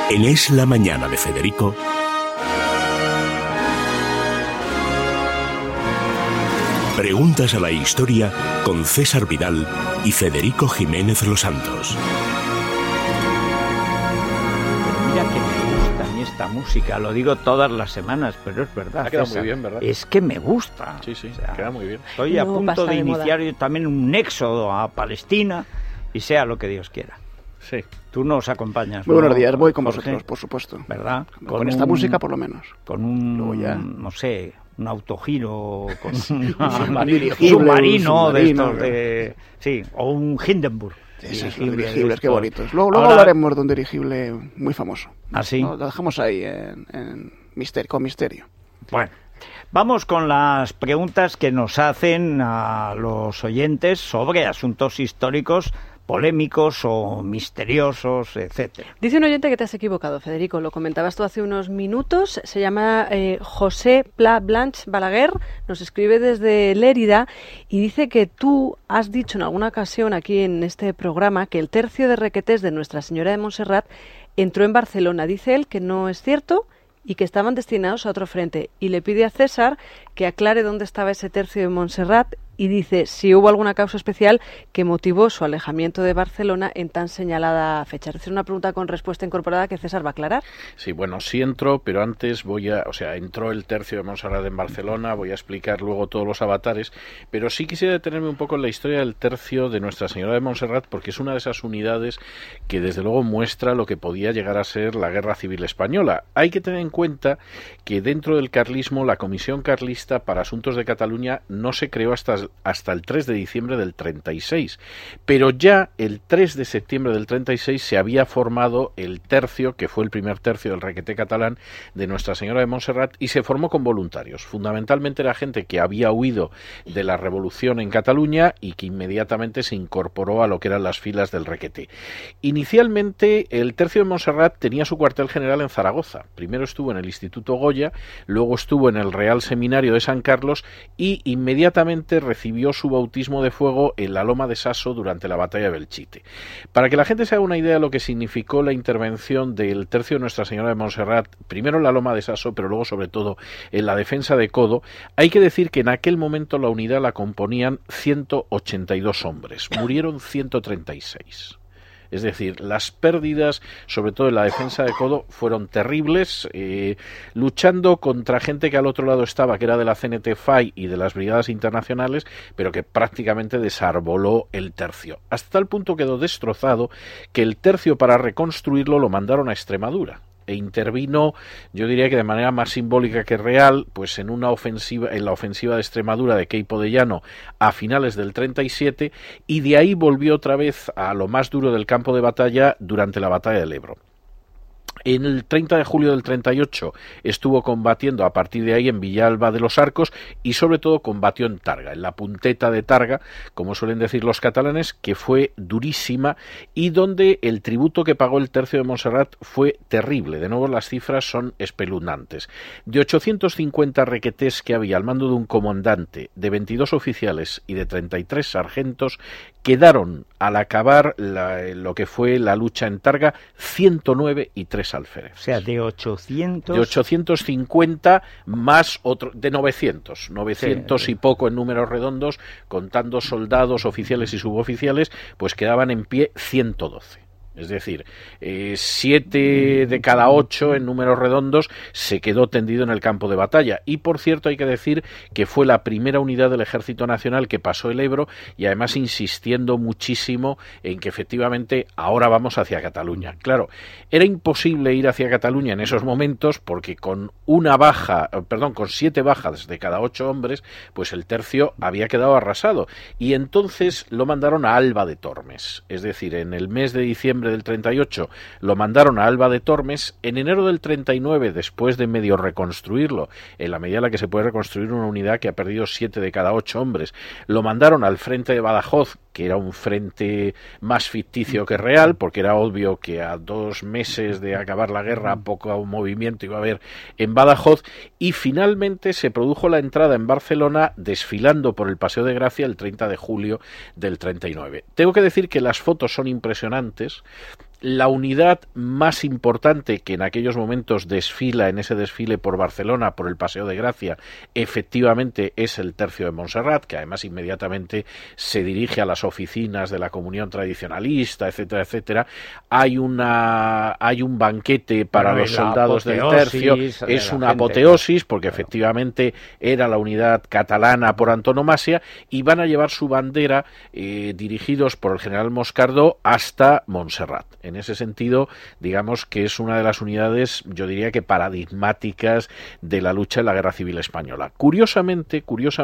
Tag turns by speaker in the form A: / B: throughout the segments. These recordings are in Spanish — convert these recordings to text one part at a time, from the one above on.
A: En Es la Mañana de Federico, preguntas a la historia con César Vidal y Federico Jiménez Los Santos.
B: Mira que me gusta a mí esta música, lo digo todas las semanas, pero es verdad.
C: Ha quedado muy bien, ¿verdad?
B: Es que me gusta.
C: Sí, sí,
B: o sea,
C: queda muy bien.
B: Estoy a punto de iniciar yo también un éxodo a Palestina y sea lo que Dios quiera.
C: Sí.
B: Tú nos acompañas.
D: Muy buenos días, voy con
B: Jorge?
D: vosotros, por supuesto.
B: ¿Verdad?
D: Con esta música, por lo menos.
B: Con un,
D: Luego ya...
B: no sé, un autogiro, con un
D: submarino
B: de estos de... Sí, o un Hindenburg.
D: Esos dirigibles, qué bonitos. Luego hablaremos de un dirigible muy famoso.
B: ¿Ah, sí?
D: Lo dejamos ahí en misterio, con misterio.
B: Bueno, vamos con las preguntas que nos hacen a los oyentes sobre asuntos históricos polémicos o misteriosos, etcétera.
E: Dice un oyente que te has equivocado, Federico, lo comentabas tú hace unos minutos, se llama José Pla Blanche Balaguer, nos escribe desde Lérida y dice que tú has dicho en alguna ocasión aquí en este programa que el tercio de requetés de Nuestra Señora de Montserrat entró en Barcelona. Dice él que no es cierto y que estaban destinados a otro frente, y le pide a César que aclare dónde estaba ese tercio de Montserrat y dice si hubo alguna causa especial que motivó su alejamiento de Barcelona en tan señalada fecha. Es decir, una pregunta con respuesta incorporada que César va a aclarar.
C: Sí, bueno, sí entró, pero antes entró el tercio de Montserrat en Barcelona, voy a explicar luego todos los avatares, pero sí quisiera detenerme un poco en la historia del tercio de Nuestra Señora de Montserrat, porque es una de esas unidades que desde luego muestra lo que podía llegar a ser la Guerra Civil Española. Hay que tener en cuenta que dentro del carlismo, la Comisión Carlista para Asuntos de Cataluña no se creó hasta el 3 de diciembre del 36, pero ya el 3 de septiembre del 36 se había formado el tercio, que fue el primer tercio del requeté catalán de Nuestra Señora de Montserrat, y se formó con voluntarios. Fundamentalmente era gente que había huido de la revolución en Cataluña y que inmediatamente se incorporó a lo que eran las filas del requeté. Inicialmente el tercio de Montserrat tenía su cuartel general en Zaragoza. Primero estuvo en el Instituto Goya, luego estuvo en el Real Seminario de San Carlos y inmediatamente recibió su bautismo de fuego en la Loma de Sasso durante la batalla de Belchite. Para que la gente se haga una idea de lo que significó la intervención del tercio de Nuestra Señora de Montserrat, primero en la Loma de Sasso, pero luego sobre todo en la defensa de Codo, hay que decir que en aquel momento la unidad la componían 182 hombres, murieron 136. Es decir, las pérdidas, sobre todo en la defensa de Codo, fueron terribles, luchando contra gente que al otro lado estaba, que era de la CNT-FAI y de las brigadas internacionales, pero que prácticamente desarboló el tercio. Hasta tal punto quedó destrozado que el tercio, para reconstruirlo, lo mandaron a Extremadura. E intervino, yo diría que de manera más simbólica que real, pues en la ofensiva de Extremadura de Queipo de Llano a finales del 37, y de ahí volvió otra vez a lo más duro del campo de batalla durante la batalla del Ebro. En el 30 de julio del 38 estuvo combatiendo a partir de ahí en Villalba de los Arcos y sobre todo combatió en Targa, en la punteta de Targa, como suelen decir los catalanes, que fue durísima y donde el tributo que pagó el tercio de Montserrat fue terrible. De nuevo las cifras son espeluznantes. De 850 requetés que había al mando de un comandante, de 22 oficiales y de 33 sargentos, quedaron al acabar lo que fue la lucha en Targa 109 y 3 alféreces.
B: O sea, de 800...
C: De 850 más otro, de 900 sí. Y poco en números redondos, contando soldados, oficiales y suboficiales, pues quedaban en pie 112. Es decir, 7 de cada 8 en números redondos se quedó tendido en el campo de batalla. Y por cierto hay que decir que fue la primera unidad del Ejército Nacional que pasó el Ebro, y además insistiendo muchísimo en que efectivamente ahora vamos hacia Cataluña. Claro, era imposible ir hacia Cataluña en esos momentos porque con 7 bajas de cada 8 hombres, pues el tercio había quedado arrasado. Y entonces lo mandaron a Alba de Tormes. Es decir, en el mes de diciembre del 38 lo mandaron a Alba de Tormes. En enero del 39, después de medio reconstruirlo, en la medida en la que se puede reconstruir una unidad que ha perdido 7 de cada 8 hombres, lo mandaron al frente de Badajoz, que era un frente más ficticio que real, porque era obvio que a 2 meses de acabar la guerra poco movimiento iba a haber en Badajoz, y finalmente se produjo la entrada en Barcelona desfilando por el Paseo de Gracia el 30 de julio del 39. Tengo que decir que las fotos son impresionantes, La unidad más importante que en aquellos momentos desfila en ese desfile por Barcelona, por el Paseo de Gracia, efectivamente es el Tercio de Montserrat, que además inmediatamente se dirige a las oficinas de la Comunión Tradicionalista, etcétera, etcétera. Hay un banquete para los soldados del Tercio, es una apoteosis, porque efectivamente era la unidad catalana por antonomasia, y van a llevar su bandera dirigidos por el general Moscardó hasta Montserrat. En ese sentido, digamos que es una de las unidades, yo diría que paradigmáticas de la lucha en la Guerra Civil Española. Curiosamente,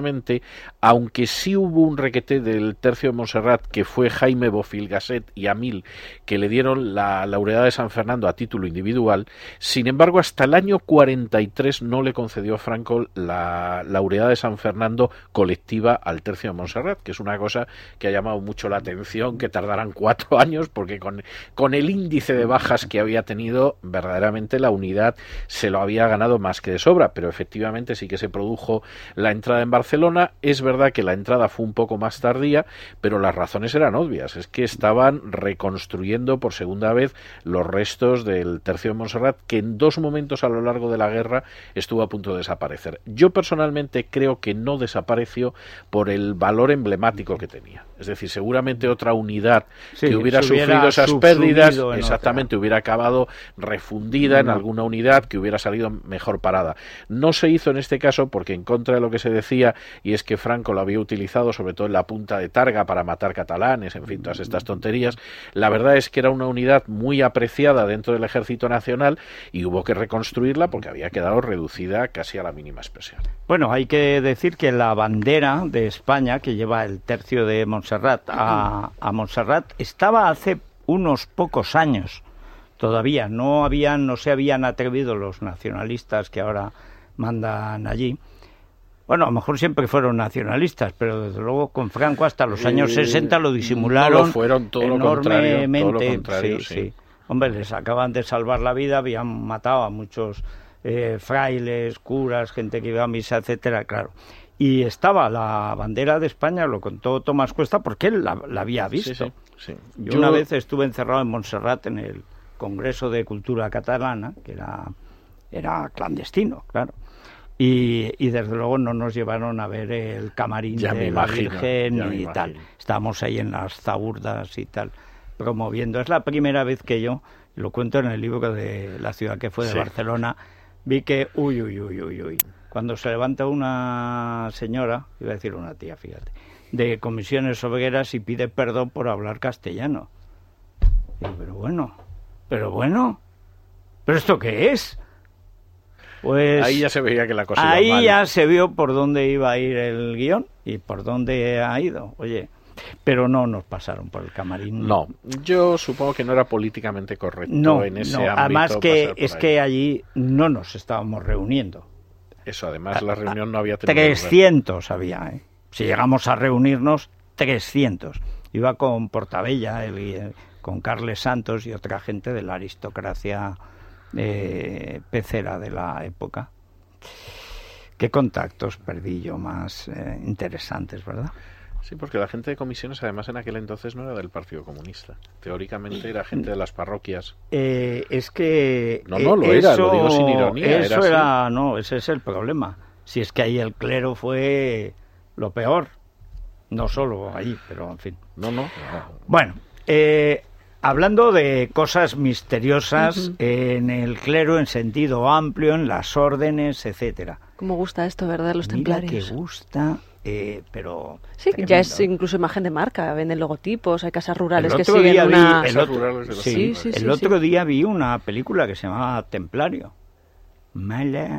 C: aunque sí hubo un requete del Tercio de Montserrat, que fue Jaime Bofill Gasset y Amil, que le dieron la laureada de San Fernando a título individual, sin embargo, hasta el año 43 no le concedió Franco la laureada de San Fernando colectiva al Tercio de Montserrat, que es una cosa que ha llamado mucho la atención, que tardaran 4 años, porque con el índice de bajas que había tenido, verdaderamente la unidad se lo había ganado más que de sobra, pero efectivamente sí que se produjo la entrada en Barcelona. Es verdad que la entrada fue un poco más tardía, pero las razones eran obvias, es que estaban reconstruyendo por segunda vez los restos del Tercio de Montserrat, que en 2 momentos a lo largo de la guerra estuvo a punto de desaparecer. Yo personalmente creo que no desapareció por el valor emblemático que tenía. Es decir, seguramente otra unidad que hubiera sufrido esas pérdidas, exactamente, hubiera acabado refundida en alguna unidad que hubiera salido mejor parada. No se hizo en este caso porque, en contra de lo que se decía, y es que Franco lo había utilizado sobre todo en la punta de Targa para matar catalanes, en fin, todas estas tonterías, la verdad es que era una unidad muy apreciada dentro del Ejército Nacional y hubo que reconstruirla porque había quedado reducida casi a la mínima expresión.
B: Bueno, hay que decir que la bandera de España, que lleva el Tercio de Montserrat a Montserrat, estaba hace unos pocos años todavía, no se habían atrevido los nacionalistas que ahora mandan allí. Bueno, a lo mejor siempre fueron nacionalistas, pero desde luego con Franco hasta los años 60 lo disimularon.
C: No lo fueron, todo
B: enormemente.
C: Lo contrario,
B: sí. Hombre, les acaban de salvar la vida, habían matado a muchos frailes, curas, gente que iba a misa, etcétera, claro. Y estaba la bandera de España, lo contó Tomás Cuesta, porque él la había visto.
C: Sí.
B: Yo una vez estuve encerrado en Montserrat en el Congreso de Cultura Catalana, que era clandestino, claro. Y desde luego no nos llevaron a ver el camarín de la Virgen y tal. Estábamos ahí en las zaurdas y tal, promoviendo. Es la primera vez que yo, lo cuento en el libro de La ciudad que fue de Barcelona, vi que, cuando se levanta una señora, iba a decir una tía, fíjate, de Comisiones Obreras y pide perdón por hablar castellano. Digo, ¿pero esto qué es? Pues
C: ahí ya se veía que la cosa iba mal.
B: Ahí ya se vio por dónde iba a ir el guión y por dónde ha ido. Oye, pero no nos pasaron por el camarín.
C: No, yo supongo que no era políticamente correcto en ese ámbito.
B: Además que es que allí no nos estábamos reuniendo.
C: Eso, además la reunión no había tenido
B: 300 había, ¿eh? Si llegamos a reunirnos, 300. Iba con Portabella, con Carles Santos y otra gente de la aristocracia pecera de la época. Qué contactos perdí yo más interesantes, ¿verdad?
C: Sí, porque la gente de comisiones, además, en aquel entonces no era del Partido Comunista. Teóricamente era gente de las parroquias.
B: Es que...
C: No lo era, lo digo sin ironía.
B: Ese es el problema. Si es que ahí el clero fue lo peor. No solo ahí, pero en fin.
C: No.
B: Bueno, hablando de cosas misteriosas en el clero en sentido amplio, en las órdenes, etcétera.
E: ¿Cómo gusta esto, verdad, los templarios?
B: Mira que gusta... pero
E: sí, tremendo. Ya es incluso imagen de marca, venden logotipos, hay casas rurales que siguen una...
B: El otro día vi una película que se llamaba Templario. Mala,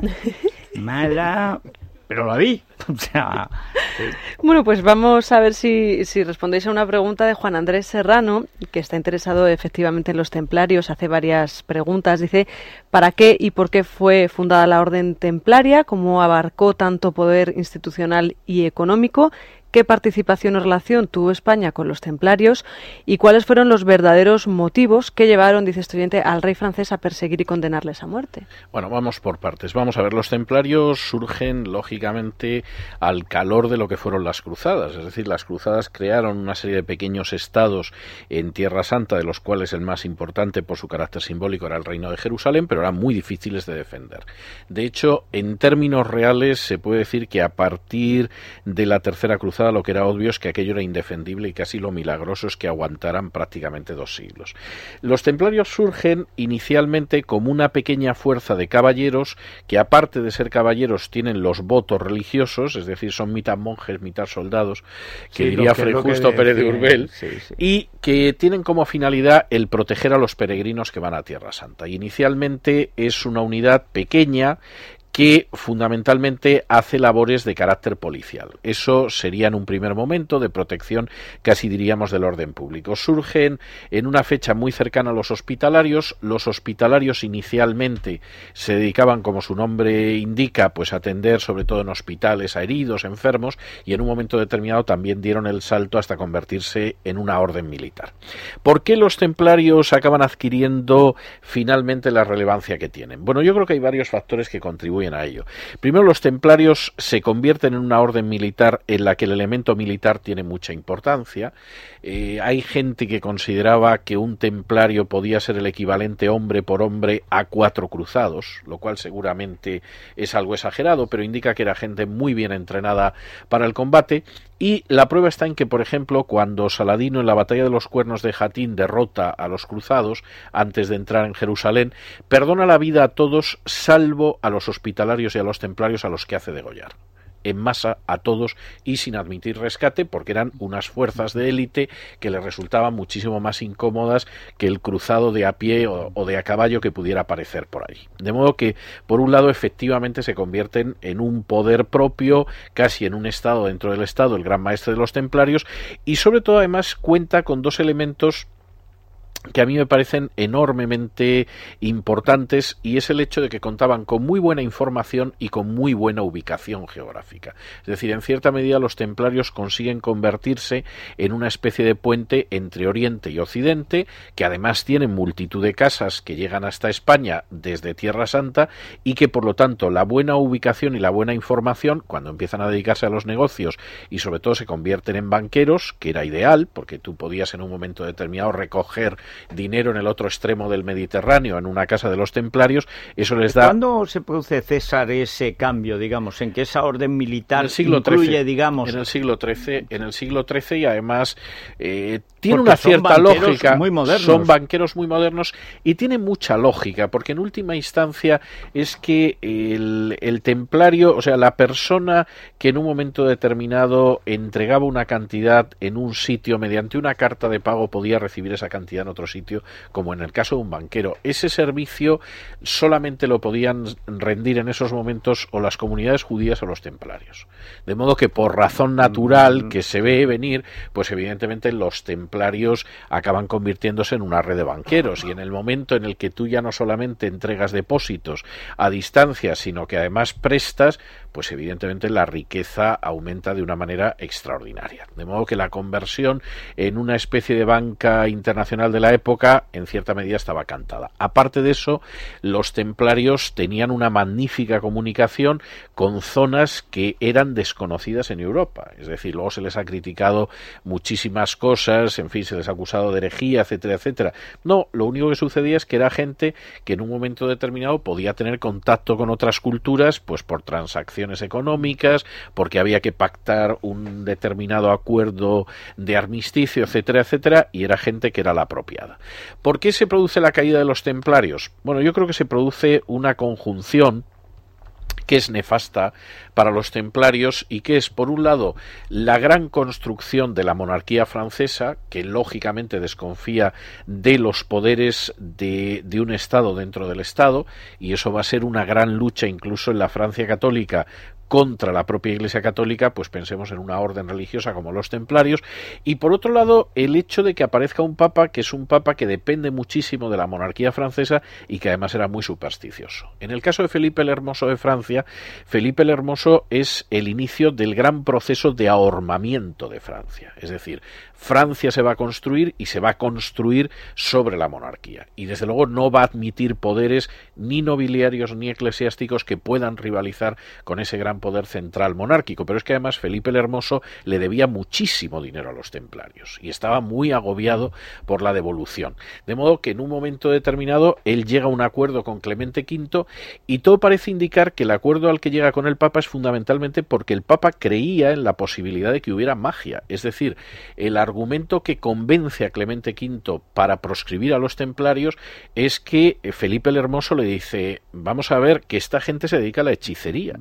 B: pero la vi. O sea,
E: Bueno, pues vamos a ver si respondéis a una pregunta de Juan Andrés Serrano, que está interesado efectivamente en los templarios, hace varias preguntas. Dice, ¿para qué y por qué fue fundada la Orden Templaria? ¿Cómo abarcó tanto poder institucional y económico? qué participación o relación tuvo España con los templarios y cuáles fueron los verdaderos motivos que llevaron, dice este oyente, al rey francés a perseguir y condenarles a muerte.
C: Bueno, vamos por partes. Vamos a ver, los templarios surgen, lógicamente, al calor de lo que fueron las cruzadas. Es decir, las cruzadas crearon una serie de pequeños estados en Tierra Santa, de los cuales el más importante por su carácter simbólico era el Reino de Jerusalén, pero eran muy difíciles de defender. De hecho, en términos reales, se puede decir que a partir de la Tercera Cruzada lo que era obvio es que aquello era indefendible y casi lo milagroso es que aguantaran prácticamente 2 siglos. Los templarios surgen inicialmente como una pequeña fuerza de caballeros que, aparte de ser caballeros, tienen los votos religiosos, es decir, son mitad monjes, mitad soldados, que diría Fray Justo Pérez de Urbel, y que tienen como finalidad el proteger a los peregrinos que van a Tierra Santa. Y inicialmente es una unidad pequeña que fundamentalmente hace labores de carácter policial. Eso sería en un primer momento de protección, casi diríamos, del orden público. Surgen en una fecha muy cercana a los hospitalarios. Los hospitalarios inicialmente se dedicaban, como su nombre indica, pues a atender sobre todo en hospitales a heridos, enfermos, y en un momento determinado también dieron el salto hasta convertirse en una orden militar. ¿Por qué los templarios acaban adquiriendo finalmente la relevancia que tienen? Bueno, yo creo que hay varios factores que contribuyen a ello. Primero, los templarios se convierten en una orden militar en la que el elemento militar tiene mucha importancia. Hay gente que consideraba que un templario podía ser el equivalente hombre por hombre a 4 cruzados, lo cual seguramente es algo exagerado, pero indica que era gente muy bien entrenada para el combate. Y la prueba está en que, por ejemplo, cuando Saladino en la batalla de los Cuernos de Jatín derrota a los cruzados antes de entrar en Jerusalén, perdona la vida a todos salvo a los hospitalarios y a los templarios, a los que hace degollar en masa a todos y sin admitir rescate, porque eran unas fuerzas de élite que les resultaban muchísimo más incómodas que el cruzado de a pie o de a caballo que pudiera aparecer por ahí. De modo que, por un lado, efectivamente se convierten en un poder propio, casi en un estado dentro del estado, el gran maestre de los templarios, y sobre todo además cuenta con 2 elementos que a mí me parecen enormemente importantes, y es el hecho de que contaban con muy buena información y con muy buena ubicación geográfica. Es decir, en cierta medida los templarios consiguen convertirse en una especie de puente entre Oriente y Occidente, que además tienen multitud de casas que llegan hasta España desde Tierra Santa, y que por lo tanto la buena ubicación y la buena información, cuando empiezan a dedicarse a los negocios y sobre todo se convierten en banqueros, que era ideal porque tú podías en un momento determinado recoger dinero en el otro extremo del Mediterráneo, en una casa de los templarios, eso les da...
B: ¿Cuándo se produce, César, ese cambio, digamos, en que esa orden militar
C: en el siglo
B: incluye,
C: XIII,
B: digamos...
C: En el siglo XIII, y además tiene una cierta lógica, son banqueros muy modernos y tiene mucha lógica, porque en última instancia es que el templario, o sea, la persona que en un momento determinado entregaba una cantidad en un sitio mediante una carta de pago podía recibir esa cantidad en otro sitio, como en el caso de un banquero. Ese servicio solamente lo podían rendir en esos momentos o las comunidades judías o los templarios. De modo que por razón natural que se ve venir, pues evidentemente los templarios acaban convirtiéndose en una red de banqueros, y en el momento en el que tú ya no solamente entregas depósitos a distancia, sino que además prestas, pues evidentemente la riqueza aumenta de una manera extraordinaria. De modo que la conversión en una especie de banca internacional de la época, en cierta medida, estaba cantada. Aparte de eso, los templarios tenían una magnífica comunicación con zonas que eran desconocidas en Europa. Es decir, luego se les ha criticado muchísimas cosas, en fin, se les ha acusado de herejía, etcétera, etcétera. No, lo único que sucedía es que era gente que en un momento determinado podía tener contacto con otras culturas, pues por transacciones económicas, porque había que pactar un determinado acuerdo de armisticio, etcétera, etcétera, y era gente que era la apropiada. ¿Por qué se produce la caída de los templarios? Bueno, yo creo que se produce una conjunción que es nefasta para los templarios y que es, por un lado, la gran construcción de la monarquía francesa, que lógicamente desconfía de los poderes de un Estado dentro del Estado, y eso va a ser una gran lucha incluso en la Francia católica contra la propia Iglesia Católica, pues pensemos en una orden religiosa como los templarios, y por otro lado el hecho de que aparezca un papa que es un papa que depende muchísimo de la monarquía francesa y que además era muy supersticioso. En el caso de Felipe el Hermoso de Francia, Felipe el Hermoso es el inicio del gran proceso de ahormamiento de Francia, es decir, Francia se va a construir y se va a construir sobre la monarquía, y desde luego no va a admitir poderes ni nobiliarios ni eclesiásticos que puedan rivalizar con ese gran poder central monárquico. Pero es que además Felipe el Hermoso le debía muchísimo dinero a los templarios y estaba muy agobiado por la devolución, de modo que en un momento determinado él llega a un acuerdo con Clemente V, y todo parece indicar que el acuerdo al que llega con el Papa es fundamentalmente porque el Papa creía en la posibilidad de que hubiera magia, es decir, el argumento que convence a Clemente V para proscribir a los templarios es que Felipe el Hermoso le dice: vamos a ver que esta gente se dedica a la hechicería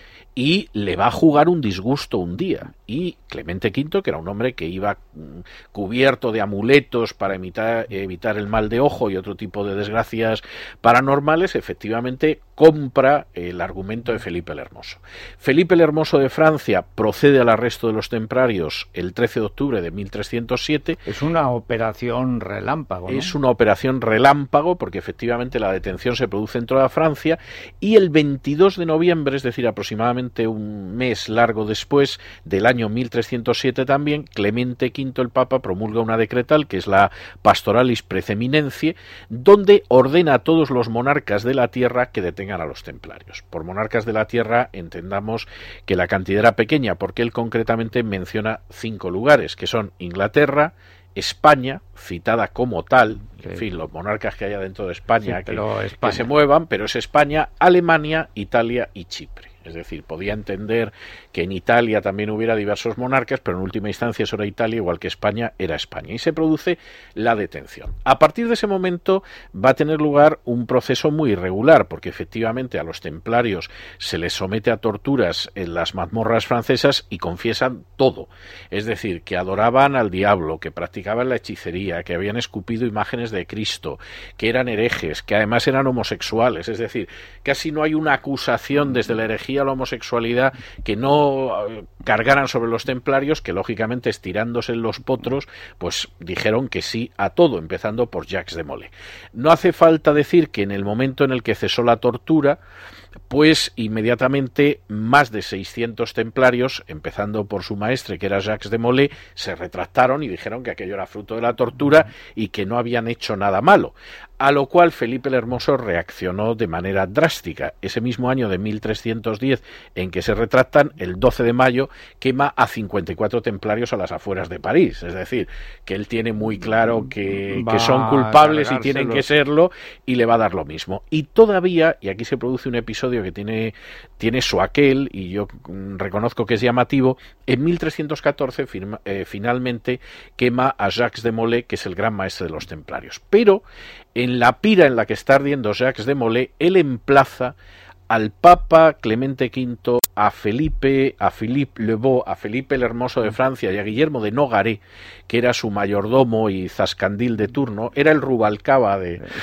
C: y le va a jugar un disgusto un día. Y Clemente V, que era un hombre que iba cubierto de amuletos para evitar el mal de ojo y otro tipo de desgracias paranormales, efectivamente compra el argumento de Felipe el Hermoso. Felipe el Hermoso de Francia procede al arresto de los templarios el 13 de octubre de 1307.
B: Es una operación relámpago, ¿no?
C: Es una operación relámpago porque efectivamente la detención se produce en toda Francia, y el 22 de noviembre, es decir, aproximadamente un mes largo después del año 1307 también, Clemente V el Papa promulga una decretal que es la Pastoralis Praeseminentiae, donde ordena a todos los monarcas de la tierra que detengan a los templarios. Por monarcas de la tierra entendamos que la cantidad era pequeña, porque él concretamente menciona 5 lugares, que son Inglaterra, España, citada como tal, sí. En fin, los monarcas que haya dentro de España,
B: sí,
C: que se muevan, pero es España, Alemania, Italia y Chipre. Es decir, podía entender que en Italia también hubiera diversos monarcas, pero en última instancia eso era Italia, igual que España era España. Y se produce la detención. A partir de ese momento va a tener lugar un proceso muy irregular, porque efectivamente a los templarios se les somete a torturas en las mazmorras francesas y confiesan todo. Es decir, que adoraban al diablo, que practicaban la hechicería, que habían escupido imágenes de Cristo, que eran herejes, que además eran homosexuales. Es decir, casi no hay una acusación desde la herejía a la homosexualidad que no cargaran sobre los templarios, que lógicamente estirándose en los potros pues dijeron que sí a todo, empezando por Jacques de Molay. No hace falta decir que en el momento en el que cesó la tortura, pues inmediatamente más de 600 templarios, empezando por su maestre, que era Jacques de Molay, se retractaron y dijeron que aquello era fruto de la tortura y que no habían hecho nada malo. A lo cual Felipe el Hermoso reaccionó de manera drástica. Ese mismo año de 1310, en que se retractan, el 12 de mayo, quema a 54 templarios a las afueras de París. Es decir, que él tiene muy claro que son culpables y tienen que serlo, y le va a dar lo mismo. Y todavía, y aquí se produce un episodio que tiene su aquel, y yo reconozco que es llamativo, en 1314 finalmente quema a Jacques de Molay, que es el gran maestre de los templarios. Pero en la pira en la que está ardiendo Jacques de Molay, él emplaza al Papa Clemente V, a Philippe le Beau, a Felipe el Hermoso de Francia y a Guillermo de Nogaret, que era su mayordomo y zascandil de turno, era el Rubalcaba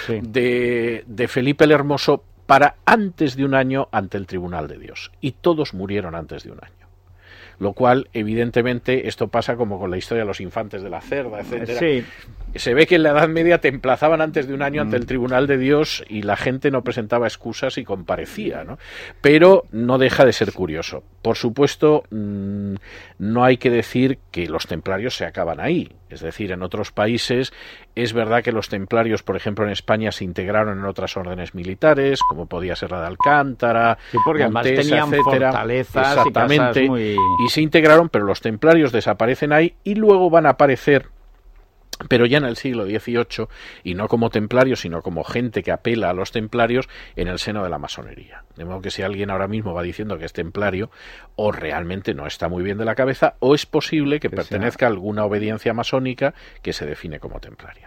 C: de Felipe el Hermoso, para antes de un año ante el Tribunal de Dios. Y todos murieron antes de un año. Lo cual, evidentemente, esto pasa como con la historia de los infantes de la Cerda, etcétera.
B: Sí.
C: Se ve que en la Edad Media te emplazaban antes de un año ante el Tribunal de Dios y la gente no presentaba excusas y comparecía, ¿no? Pero no deja de ser curioso. Por supuesto, no hay que decir que los templarios se acaban ahí. Es decir, en otros países es verdad que los templarios, por ejemplo, en España se integraron en otras órdenes militares, como podía ser la de Alcántara,
B: sí, porque
C: Montesa,
B: además tenían
C: etcétera.
B: fortalezas.
C: Exactamente,
B: y casas muy...
C: y se integraron, pero los templarios desaparecen ahí y luego van a aparecer, pero ya en el siglo XVIII, y no como templarios, sino como gente que apela a los templarios en el seno de la masonería. De modo que si alguien ahora mismo va diciendo que es templario, o realmente no está muy bien de la cabeza, o es posible que pertenezca a alguna obediencia masónica que se define como templaria.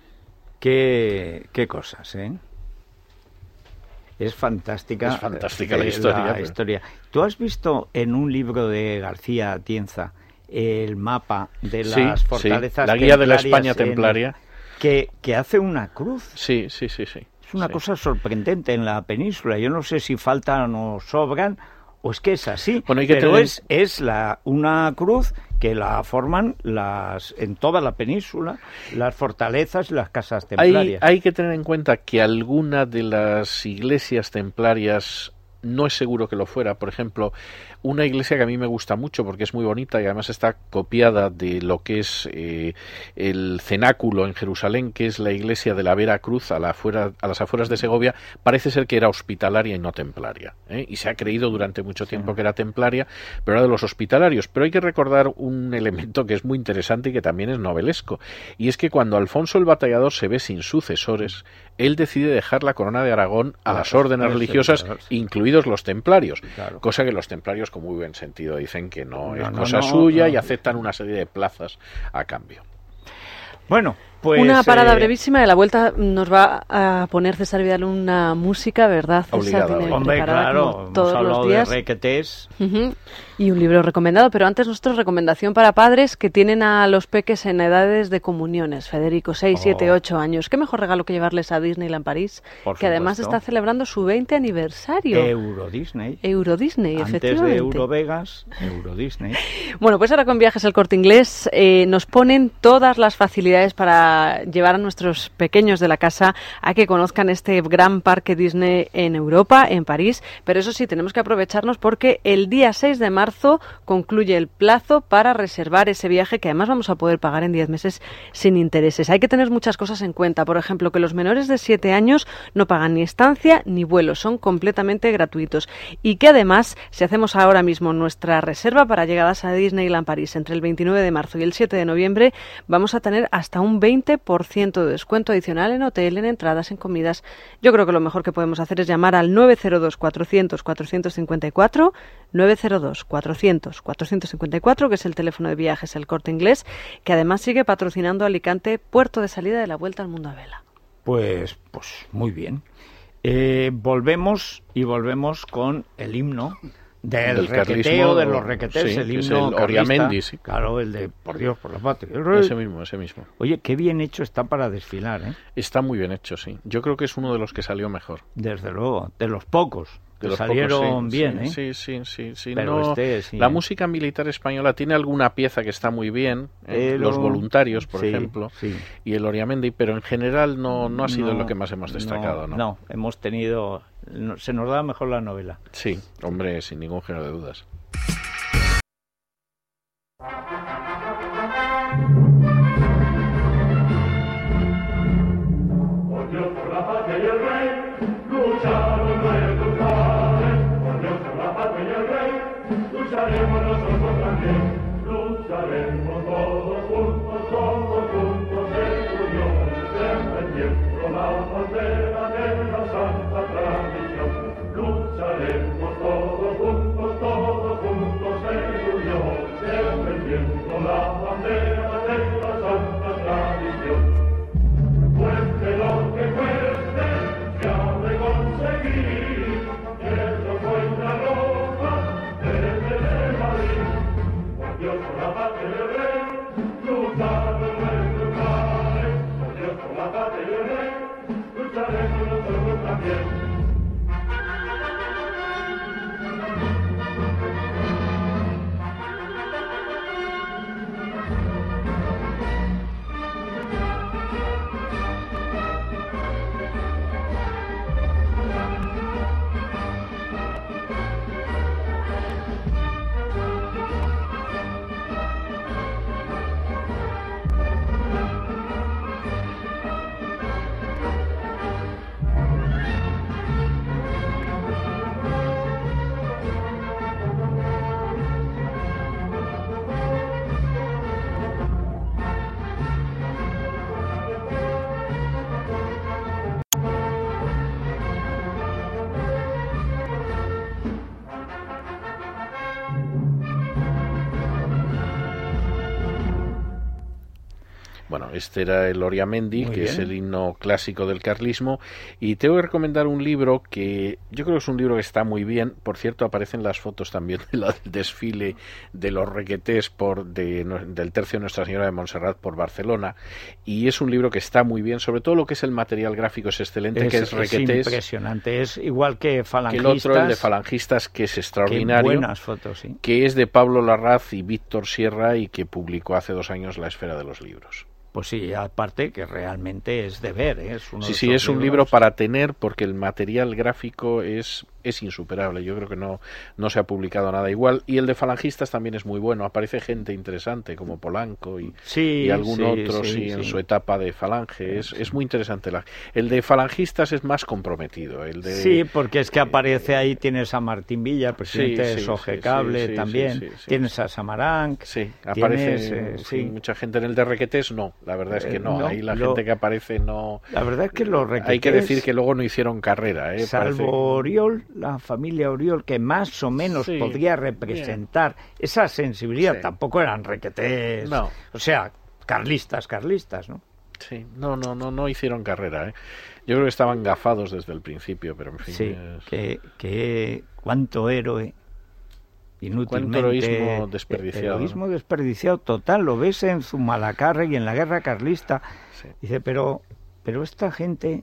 B: Qué cosas, ¿eh? Es fantástica.
C: Es fantástica la historia.
B: Historia. ¿Tú has visto en un libro de García Atienza el mapa de las fortalezas,
C: la guía de la España templaria,
B: que hace una cruz?
C: Sí.
B: Es una cosa sorprendente en la península. Yo no sé si faltan o sobran, o es que es así,
C: bueno,
B: pero es una cruz que la forman en toda la península, las fortalezas y las casas templarias.
C: Hay que tener en cuenta que alguna de las iglesias templarias no es seguro que lo fuera. Por ejemplo, una iglesia que a mí me gusta mucho porque es muy bonita y además está copiada de lo que es el cenáculo en Jerusalén, que es la iglesia de la Vera Cruz a las afueras de Segovia, parece ser que era hospitalaria y no templaria, y se ha creído durante mucho tiempo que era templaria, pero era de los hospitalarios. Pero hay que recordar un elemento que es muy interesante y que también es novelesco, y es que cuando Alfonso el Batallador se ve sin sucesores, él decide dejar la corona de Aragón a las órdenes religiosas, incluidos los templarios, cosa que los templarios con muy buen sentido dicen que no es cosa suya y aceptan una serie de plazas a cambio.
B: Bueno, pues
E: una parada brevísima, de la vuelta nos va a poner César Vidal una música, ¿verdad, César?
C: Obligado.
B: Hombre, claro, todos los días. De requetés.
E: Y un libro recomendado, pero antes nuestra recomendación para padres que tienen a los peques en edades de comuniones, Federico, 6, 7, 8 años. ¿Qué mejor regalo que llevarles a Disneyland París? Que además está celebrando su 20 aniversario.
B: Euro Disney,
E: efectivamente.
B: Antes de Eurovegas, Euro Disney.
E: Bueno, pues ahora con Viajes al Corte Inglés nos ponen todas las facilidades para llevar a nuestros pequeños de la casa a que conozcan este gran parque Disney en Europa, en París. Pero eso sí, tenemos que aprovecharnos porque el día 6 de marzo concluye el plazo para reservar ese viaje, que además vamos a poder pagar en 10 meses sin intereses. Hay que tener muchas cosas en cuenta. Por ejemplo, que los menores de 7 años no pagan ni estancia ni vuelo, son completamente gratuitos. Y que además, si hacemos ahora mismo nuestra reserva para llegadas a Disneyland París entre el 29 de marzo y el 7 de noviembre, vamos a tener hasta un 20% de descuento adicional en hotel, en entradas, en comidas. Yo creo que lo mejor que podemos hacer es llamar al 902-400-454, 902-400-454, que es el teléfono de Viajes El Corte Inglés, que además sigue patrocinando Alicante, puerto de salida de la Vuelta al Mundo a Vela.
B: Pues muy bien. Volvemos con el himno del requeteo, de los requetés,
C: sí,
B: el himno
C: es el Oriamendi, sí.
B: Claro, el de Por Dios, por la patria.
C: Ese mismo.
B: Oye, qué bien hecho está para desfilar, ¿eh?
C: Está muy bien hecho, sí. Yo creo que es uno de los que salió mejor.
B: Desde luego, de los pocos. Que salieron bien,
C: sí,
B: ¿eh?
C: Sí.
B: Pero
C: no, la música militar española tiene alguna pieza que está muy bien, los voluntarios, por ejemplo, y el Oriamendi, pero en general no ha sido lo que más hemos destacado, ¿no?
B: No, hemos tenido... se nos da mejor la novela.
C: Sí, hombre, sin ningún género de dudas.
F: Lucharemos nosotros también, lucharemos todos juntos en unión, defendiendo la bandera de la santa tradición. Lucharemos todos juntos en unión, defendiendo la bandera de la santa tradición. Cueste lo que cueste, se ha de conseguir, eso fue una roja desde Madrid. Por Dios, por la patria y el rey, luchando en nuestros mares. Por Dios, por la patria y el rey, lucharemos nosotros también.
C: Bueno, este era el Oriamendi,
B: Muy
C: que
B: bien.
C: es el himno clásico del carlismo, y te voy a recomendar un libro que yo creo que es un libro que está muy bien. Por cierto, aparecen las fotos también del desfile de los requetés del tercio de Nuestra Señora de Montserrat por Barcelona, y es un libro que está muy bien, sobre todo lo que es el material gráfico es excelente, que es requetés.
B: Impresionante, es igual que Falangistas.
C: Que el otro, el de Falangistas, que es extraordinario.
B: Qué buenas fotos, sí.
C: Que es de Pablo Larraz y Víctor Sierra y que publicó hace 2 años La Esfera de los Libros.
B: Pues sí, aparte que realmente es de ver, ¿eh? Es uno de
C: Sí,
B: esos
C: es un libro para tener porque el material gráfico es insuperable. Yo creo que no se ha publicado nada igual. Y el de Falangistas también es muy bueno. Aparece gente interesante como Polanco y algún otro en su etapa de Falange. Es muy interesante. El de Falangistas es más comprometido.
B: Sí, porque es que aparece ahí, tienes a Martín Villa, presidente de Sogecable también. Tienes a Samaranch.
C: Sí, aparece mucha gente. En el de Requetés no, la verdad es que no. Ahí gente que aparece no.
B: La verdad es que los Requetés,
C: hay que decir que luego no hicieron carrera.
B: Salvo Oriol, la familia Oriol, que más o menos podría representar esa sensibilidad, tampoco eran Requetés. No. O sea, carlistas, ¿no?
C: Sí, no hicieron carrera, ¿eh? Yo creo que estaban gafados desde el principio, pero en fin.
B: Sí, que cuánto héroe. Inútilmente,
C: cuánto heroísmo desperdiciado.
B: Heroísmo desperdiciado total, lo ves en Zumalacárregui y en la guerra carlista. Sí. Dice, pero esta gente,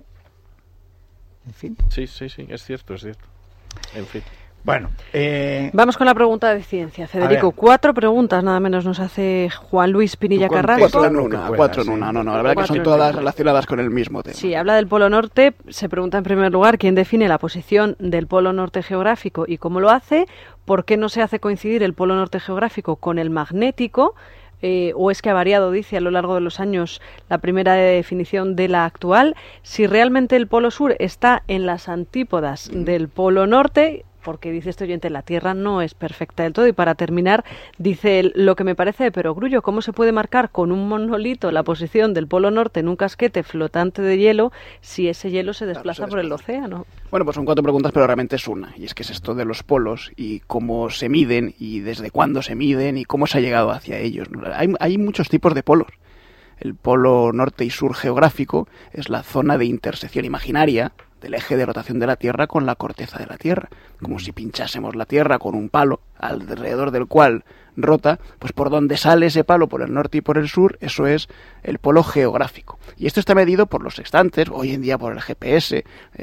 B: en fin.
C: Sí, es cierto. En fin.
B: Bueno,
E: vamos con la pregunta de ciencia. Federico, 4 preguntas nada menos nos hace Juan Luis Pinilla Carrasco.
D: 4 en una. No, la verdad que son todas relacionadas con el mismo tema.
E: Sí, habla del Polo Norte. Se pregunta en primer lugar quién define la posición del Polo Norte geográfico y cómo lo hace, por qué no se hace coincidir el Polo Norte geográfico con el magnético, o es que ha variado, dice, a lo largo de los años la primera definición de la actual, si realmente el Polo Sur está en las antípodas del Polo Norte, porque dice este oyente, la Tierra no es perfecta del todo. Y para terminar, dice él, lo que me parece de perogrullo, ¿cómo se puede marcar con un monolito la posición del Polo Norte en un casquete flotante de hielo si ese hielo se desplaza por el océano?
D: Bueno, pues son 4 preguntas, pero realmente es una. Y es que es esto de los polos y cómo se miden y desde cuándo se miden y cómo se ha llegado hacia ellos. Hay muchos tipos de polos. El polo norte y sur geográfico es la zona de intersección imaginaria del eje de rotación de la Tierra con la corteza de la Tierra. Como si pinchásemos la Tierra con un palo alrededor del cual rota, pues por donde sale ese palo, por el norte y por el sur, eso es el polo geográfico. Y esto está medido por los sextantes, hoy en día por el GPS,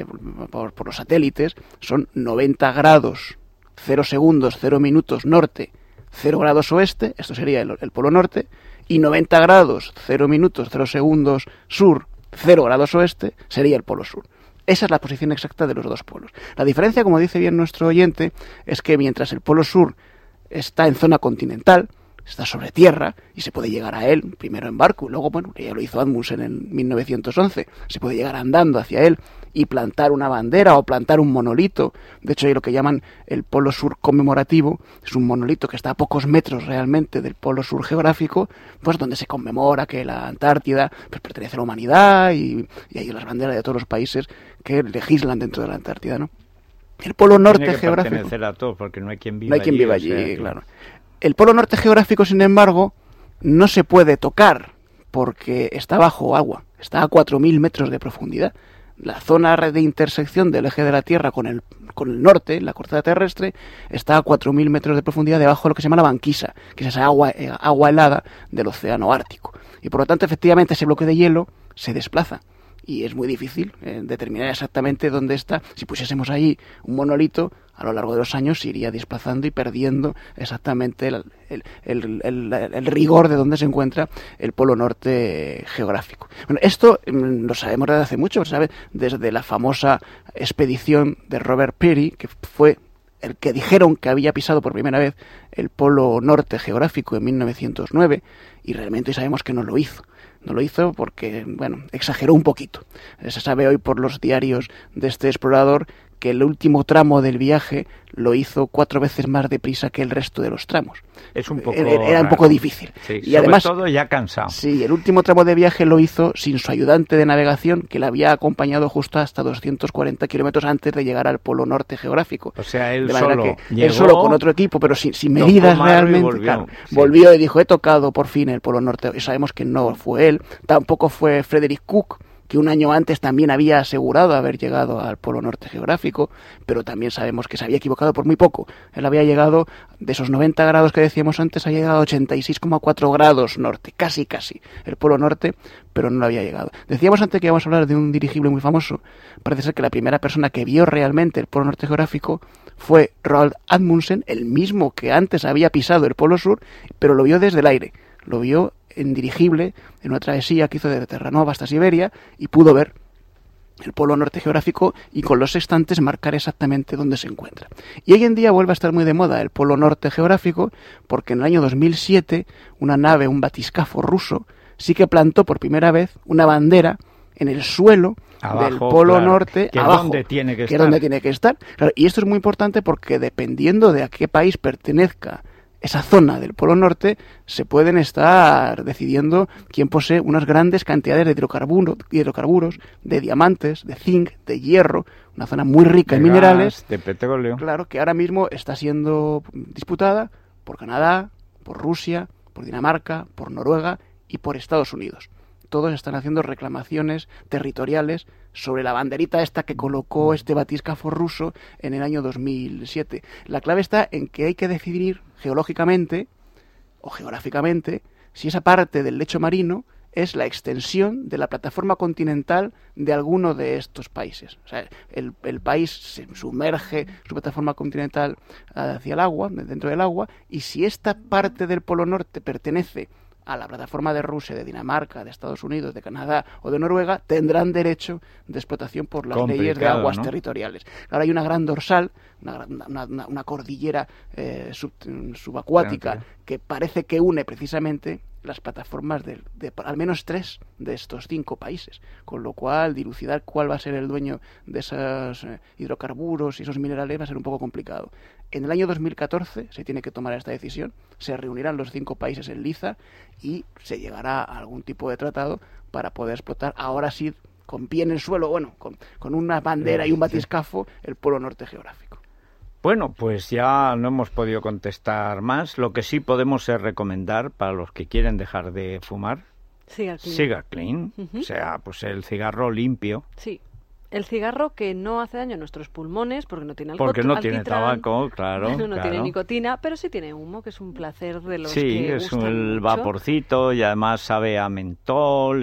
D: por los satélites, son 90 grados, 0 segundos, 0 minutos norte, 0 grados oeste, esto sería el polo norte, y 90 grados, 0 minutos, 0 segundos sur, 0 grados oeste, sería el polo sur. Esa es la posición exacta de los dos polos. La diferencia, como dice bien nuestro oyente, es que mientras el polo sur está en zona continental, está sobre tierra y se puede llegar a él primero en barco y luego, bueno, ya lo hizo Amundsen en 1911, se puede llegar andando hacia él y plantar una bandera o plantar un monolito. De hecho, hay lo que llaman el polo sur conmemorativo, es un monolito que está a pocos metros realmente del polo sur geográfico, pues donde se conmemora que la Antártida pues pertenece a la humanidad y hay las banderas de todos los países que legislan dentro de la Antártida, ¿no? El polo norte
B: tiene que
D: geográfico.
B: Pertenecer a todos, porque no hay quien viva
D: no hay quien viva
B: allí,
D: allí, claro. El polo norte geográfico, sin embargo, no se puede tocar porque está bajo agua, está a 4.000 metros de profundidad. La zona de intersección del eje de la Tierra con el norte, la corteza terrestre, está a 4.000 metros de profundidad debajo de lo que se llama la banquisa, que es esa agua helada del océano Ártico. Y por lo tanto, efectivamente, ese bloque de hielo se desplaza. Y es muy difícil determinar exactamente dónde está. Si pusiésemos ahí un monolito, a lo largo de los años se iría desplazando y perdiendo exactamente el rigor de dónde se encuentra el polo norte geográfico. Bueno, esto lo sabemos desde hace mucho, ¿sabe? Desde la famosa expedición de Robert Peary, que fue el que dijeron que había pisado por primera vez el polo norte geográfico en 1909, y realmente sabemos que no lo hizo. No lo hizo porque, bueno, exageró un poquito. Se sabe hoy por los diarios de este explorador que el último tramo del viaje lo hizo 4 veces más deprisa que el resto de los tramos.
B: Es un poco
D: Era un poco difícil.
B: Sí,
D: y además,
B: sobre todo ya cansado.
D: Sí, el último tramo de viaje lo hizo sin su ayudante de navegación, que le había acompañado justo hasta 240 kilómetros antes de llegar al Polo Norte geográfico.
B: O sea, él
D: de manera
B: solo
D: que
B: llegó,
D: él solo con otro equipo, pero sin medidas realmente.
B: Volvió,
D: claro,
B: sí.
D: Volvió y dijo, he tocado por fin el Polo Norte. Y sabemos que no fue él. Tampoco fue Frederick Cook, que un año antes también había asegurado haber llegado al Polo Norte geográfico, pero también sabemos que se había equivocado por muy poco. Él había llegado, de esos 90 grados que decíamos antes, ha llegado a 86,4 grados norte, casi, el Polo Norte, pero no lo había llegado. Decíamos antes que íbamos a hablar de un dirigible muy famoso. Parece ser que la primera persona que vio realmente el Polo Norte geográfico fue Roald Amundsen, el mismo que antes había pisado el Polo Sur, pero lo vio desde el aire. Lo vio en dirigible, en una travesía que hizo de Terranova hasta Siberia, y pudo ver el Polo Norte geográfico y con los sextantes marcar exactamente dónde se encuentra. Y hoy en día vuelve a estar muy de moda el Polo Norte geográfico, porque en el año 2007 una nave, un batiscafo ruso, sí que plantó por primera vez una bandera en el suelo
B: abajo,
D: del Polo
B: claro,
D: Norte,
B: que
D: abajo,
B: donde tiene que
D: que
B: estar.
D: es donde tiene que estar. Claro, y esto es muy importante porque dependiendo de a qué país pertenezca esa zona del Polo Norte, se pueden estar decidiendo quién posee unas grandes cantidades de hidrocarburos, de diamantes, de zinc, de hierro, una zona muy rica en minerales,
B: de petróleo.
D: Claro, que ahora mismo está siendo disputada por Canadá, por Rusia, por Dinamarca, por Noruega y por Estados Unidos. Todos están haciendo reclamaciones territoriales sobre la banderita esta que colocó este batiscafo ruso en el año 2007. La clave está en que hay que decidir geológicamente o geográficamente si esa parte del lecho marino es la extensión de la plataforma continental de alguno de estos países. O sea, el país se sumerge su plataforma continental hacia el agua, dentro del agua, y si esta parte del Polo Norte pertenece a la plataforma de Rusia, de Dinamarca, de Estados Unidos, de Canadá o de Noruega, tendrán derecho de explotación por las leyes de aguas territoriales. Ahora hay una gran dorsal, una cordillera subacuática que parece que une precisamente las plataformas de al menos 3 de estos 5 países, con lo cual dilucidar cuál va a ser el dueño de esos hidrocarburos y esos minerales va a ser un poco complicado. En el año 2014 se tiene que tomar esta decisión, se reunirán los 5 países en Liza y se llegará a algún tipo de tratado para poder explotar, ahora sí, con pie en el suelo, bueno, con una bandera y un batiscafo, el Polo Norte geográfico.
B: Bueno, pues ya no hemos podido contestar más. Lo que sí podemos es recomendar para los que quieren dejar de fumar, Cigar Clean, o sea, pues el cigarro limpio.
E: Sí, el cigarro que no hace daño a nuestros pulmones porque no tiene alcohol.
B: Porque no tiene tabaco, claro.
E: No tiene nicotina, pero sí tiene humo, que es un placer de los
B: que es
E: gustan
B: el
E: mucho.
B: Vaporcito y además sabe a mentol,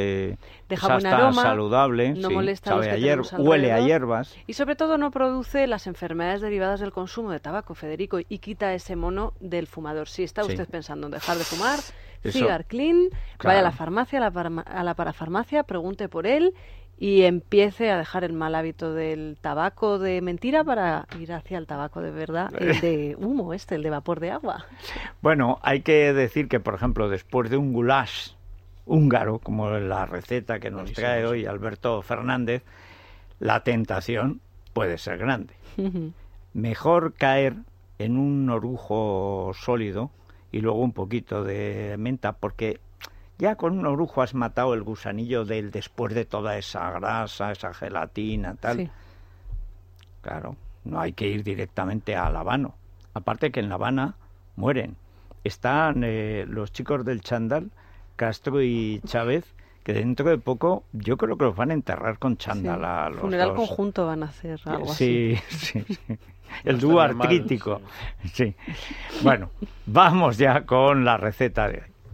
E: deja buen aroma,
B: saludable,
E: no molesta a los
B: sabe
E: que tenemos
B: huele a
E: alrededor.
B: hierbas.
E: Y sobre todo no produce las enfermedades derivadas del consumo de tabaco, Federico, y quita ese mono del fumador. Si está usted pensando en dejar de fumar, Cigar Clean, vaya a la farmacia, a la parafarmacia, pregunte por él y empiece a dejar el mal hábito del tabaco de mentira para ir hacia el tabaco de verdad, el de humo, el de vapor de agua.
B: Bueno, hay que decir que, por ejemplo, después de un goulash húngaro, como la receta que nos trae hoy Alberto Fernández, la tentación puede ser grande. Mejor caer en un orujo sólido y luego un poquito de menta, porque ya con un orujo has matado el gusanillo del después de toda esa grasa, esa gelatina, tal.
E: Sí.
B: Claro, no hay que ir directamente al habano. Aparte que en La Habana mueren. Están los chicos del chándal, Castro y Chávez, que dentro de poco yo creo que los van a enterrar con chándal a los
E: funeral
B: dos.
E: Conjunto van a hacer algo así.
B: Sí. El dúo artrítico. Sí. Bueno, vamos ya con la receta de hoy.